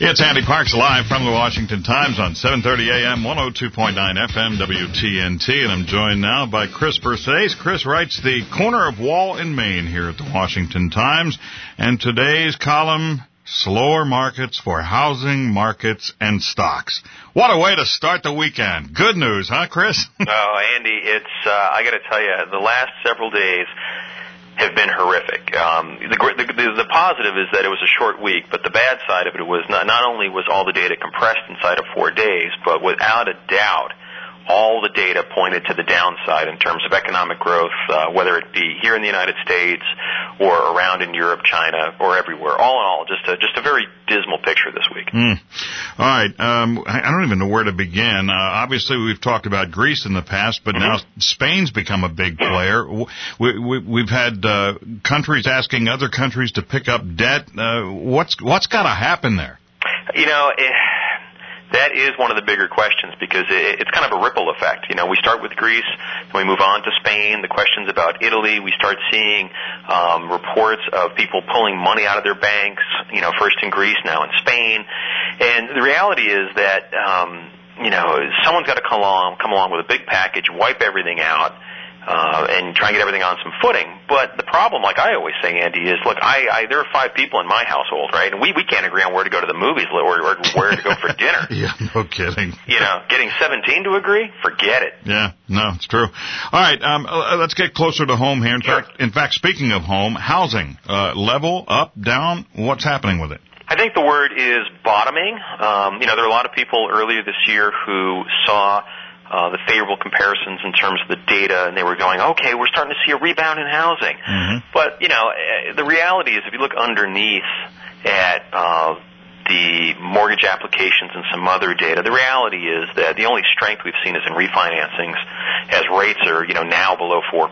It's Andy Parks live from the Washington Times on 7:30 a.m., 102.9 FM, WTNT, and I'm joined now by Chris Versace. Chris writes the corner of Wall in Maine here at the Washington Times, and today's column, Slower Markets for Housing, Markets, and Stocks. What a way to start the weekend. Good news, huh, Chris? Oh, Andy, it's I got to tell you, the last several days have been horrific. The positive is that it was a short week, but the bad side of it was not only was all the data compressed inside of 4 days, but without a doubt, all the data pointed to the downside in terms of economic growth, whether it be here in the United States or around in Europe, China, or everywhere. All in all, just a very dismal picture this week. All right. I don't even know where to begin. Obviously, we've talked about Greece in the past, but now Spain's become a big player. We've had countries asking other countries to pick up debt. What's got to happen there? You know, that is one of the bigger questions because it's kind of a ripple effect. You know, we start with Greece, and we move on to Spain. The questions about Italy, we start seeing reports of people pulling money out of their banks, you know, first in Greece, now in Spain. And the reality is that, you know, someone's got to come along with a big package, wipe everything out, and try and get everything on some footing. But the problem, like I always say, Andy, is, look, there are 5 people in my household, right? And we can't agree on where to go to the movies or where to go for dinner. Yeah, no kidding. You know, getting 17 to agree? Forget it. Yeah, no, it's true. All right, let's get closer to home here. In fact, speaking of home, housing, level, up, down, what's happening with it? I think the word is bottoming. You know, there are a lot of people earlier this year who saw the favorable comparisons in terms of the data, and they were going, okay, we're starting to see a rebound in housing. But, you know, the reality is if you look underneath at the mortgage applications and some other data, the reality is that the only strength we've seen is in refinancings as rates are, you know, now below 4%.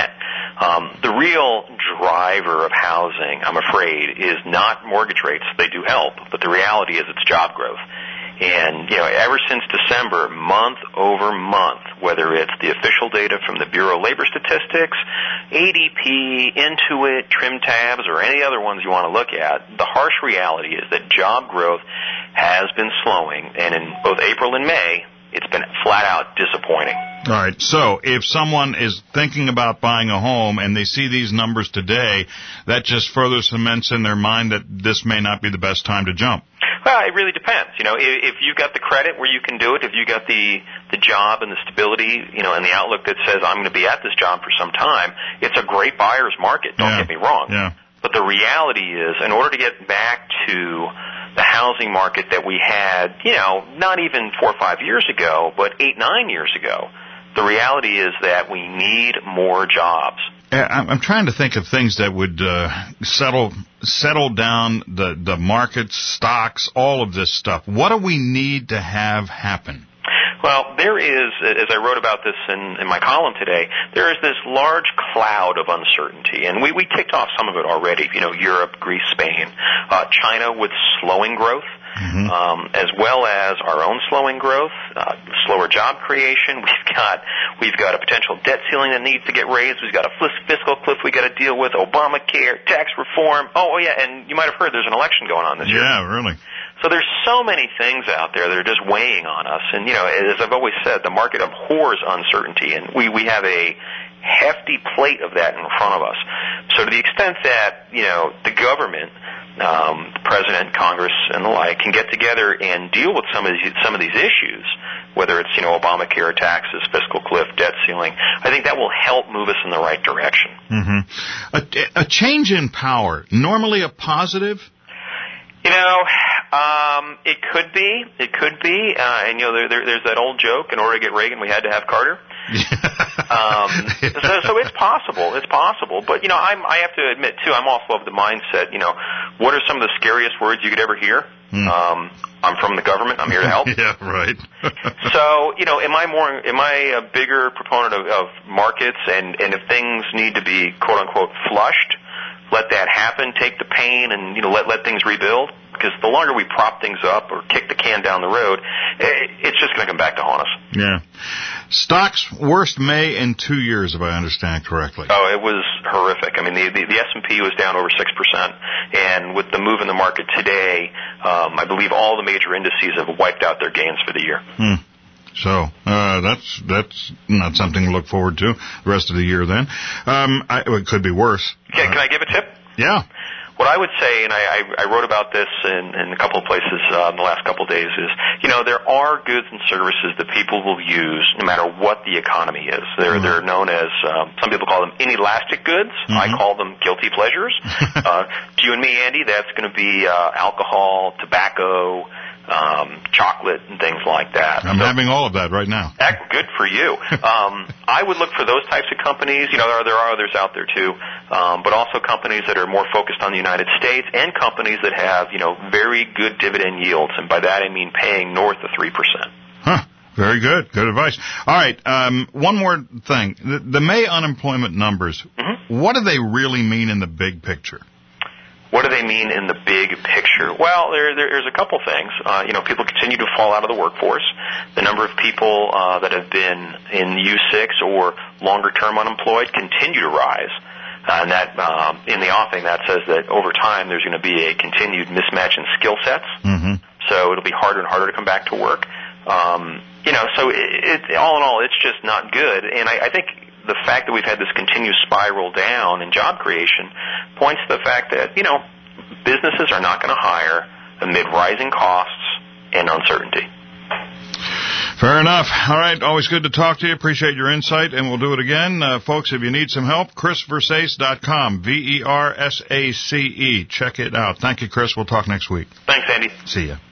The real driver of housing, I'm afraid, is not mortgage rates. They do help, but the reality is it's job growth. And, you know, ever since December, month over month, whether it's the official data from the Bureau of Labor Statistics, ADP, Intuit, Trim Tabs, or any other ones you want to look at, the harsh reality is that job growth has been slowing, and in both April and May, it's been flat out disappointing. All right, so if someone is thinking about buying a home and they see these numbers today, that just further cements in their mind that this may not be the best time to jump. Well, it really depends. You know, if you've got the credit where you can do it, if you got the job and the stability, you know, and the outlook that says I'm going to be at this job for some time, it's a great buyer's market. Don't get me wrong. Yeah. But the reality is, in order to get back to the housing market that we had, you know, not even 4 or 5 years ago, but 8, 9 years ago, the reality is that we need more jobs. I'm trying to think of things that would settle down the markets, stocks, all of this stuff. What do we need to have happen? Well, there is, as I wrote about this in my column today, there is this large cloud of uncertainty, and we ticked off some of it already. You know, Europe, Greece, Spain, China with slowing growth, as well as our own slowing growth, slower job creation. We've got a potential debt ceiling that needs to get raised. We've got a fiscal cliff we got to deal with. Obamacare, tax reform. Oh yeah, and you might have heard there's an election going on this year. Yeah, really. So there's so many things out there that are just weighing on us. And, you know, as I've always said, the market abhors uncertainty, and we have a hefty plate of that in front of us. So to the extent that, you know, the government, the president, Congress, and the like can get together and deal with some of these issues, whether it's, you know, Obamacare, taxes, fiscal cliff, debt ceiling, I think that will help move us in the right direction. A change in power, normally a positive? You know, it could be. And, you know, there's that old joke, in order to get Reagan, we had to have Carter. So it's possible. But, you know, I have to admit, too, I'm also of the mindset, you know, what are some of the scariest words you could ever hear? I'm from the government. I'm here to help. Yeah, right. So, you know, am I a bigger proponent of markets, and if things need to be, quote unquote, flushed, let that happen, take the pain, and let things rebuild. Because the longer we prop things up or kick the can down the road, it's just going to come back to haunt us. Yeah. Stock's worst May in 2 years, if I understand correctly. Oh, it was horrific. I mean, the S&P was down over 6%, and with the move in the market today, I believe all the major indices have wiped out their gains for the year. So that's not something to look forward to the rest of the year then. It could be worse. Okay, can I give a tip? Yeah. What I would say, and I wrote about this in a couple of places in the last couple of days, is, there are goods and services that people will use no matter what the economy is. They're known as, some people call them inelastic goods. I call them guilty pleasures. To you and me, Andy, that's going to be alcohol, tobacco, chocolate, and things like that. I'm having all of that right now. Good for you. I would look for those types of companies. There are others out there too, but also companies that are more focused on the United States and companies that have, very good dividend yields. And by that I mean paying north of 3%. Huh. Very good. Good advice. All right. One more thing. The May unemployment numbers, what do they really mean in the big picture? What do they mean in the big picture? Well, there's a couple things. People continue to fall out of the workforce. The number of people that have been in U6 or longer-term unemployed continue to rise. And that, in the offing, that says that over time there's going to be a continued mismatch in skill sets. So it'll be harder and harder to come back to work. So all in all, it's just not good. And I think the fact that we've had this continued spiral down in job creation points to the fact that, businesses are not going to hire amid rising costs and uncertainty. Fair enough. All right. Always good to talk to you. Appreciate your insight, and we'll do it again. Folks, if you need some help, chrisversace.com, Versace. Check it out. Thank you, Chris. We'll talk next week. Thanks, Andy. See ya.